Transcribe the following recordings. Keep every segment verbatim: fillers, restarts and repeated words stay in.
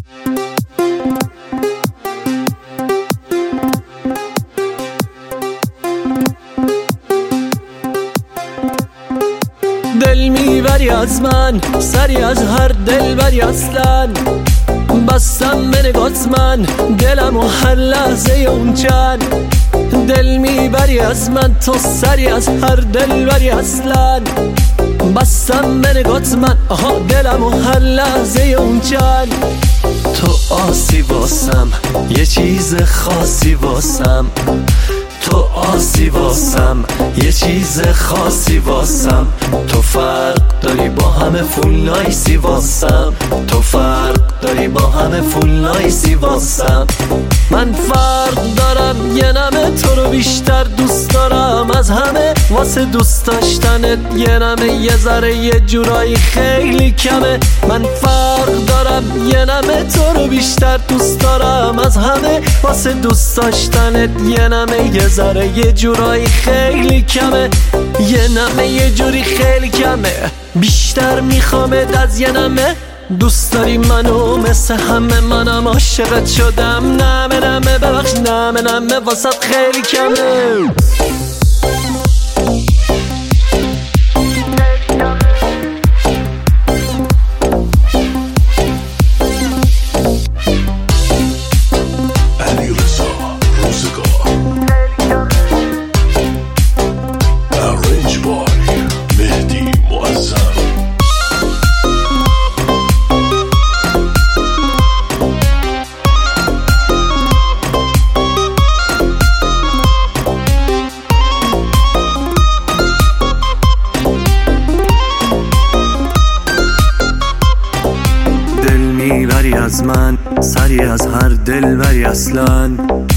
دل میبری از من، سری از هر دل بری اصلا. بستم به نگات من دلم و هر لحظه اون چند. دل میبری از من تو، سری از هر دل بری اصلا. بستم به نگات من، آها دلم و هر لحظه اون چند. تو آسی واسم، یه چیز خاصی واسم. تو آسی واسم، یه چیز خاصی واسم. تو فرق داری با همه فول نایسی واسم. تو فرق داری با همه فول نایسی واسم. من فرق دارم، یه نمه تو رو بیشتر دوست دارم از همه. واسه دوست داشتنت یه نمه یه ذره یه جورایی خیلی کمه. من فرق دارم، یه نمه تو رو بیشتر دوست دارم از همه. واسه دوست داشتنت یه نمه یه ذره یه جورایی خیلی کمه. یه نمه یه جوری خیلی کمه، بیشتر میخوامت از یه نمه. دوست داری منو مثل همه، منم عاشقت شدم. نمه نمه ببخش، نمه نمه واسط خیلی کمه. میبری از من، سری از هر دل بری اصلا.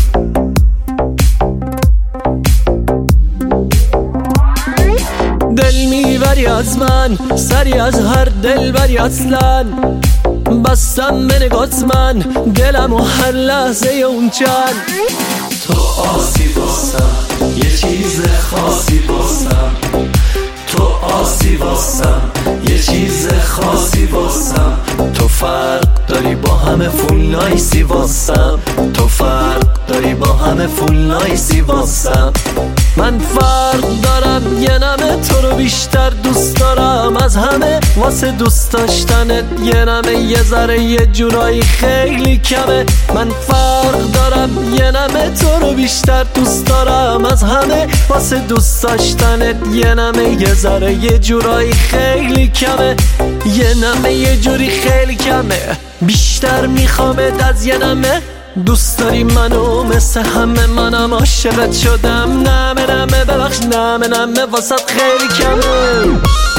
دل میبری از من، سری از هر دل بری اصلا. بستم به نگات من دلم و هر لحظه اون چند. تو آسی واسم، یه چیز خاصی واسم. تو آسی واسم، یه چیز خاصی واسم. تو فرق داری با همه فول نایسی واسم. تو فرق داری با همه فول نایسی واسم. من فرق دارم، یه نمه تو رو بیشتر دوست دارم از همه. واسه دوست داشتنت یه نمه یه ذره یه جورایی خیلی کمه. من فرق دارم، یه نمه تو رو بیشتر دوست دارم از همه. واسه دوست داشتنت یه نمه یه ذره یه جورایی خیلی کمه. یه نمه یه جوری خیلی کمه، بیشتر میخوامت از یه نمه. دوست داری منو مثل همه، منم عاشقت شدم. نمه نمه ببخش، نمه نمه واسط خیلی کمه.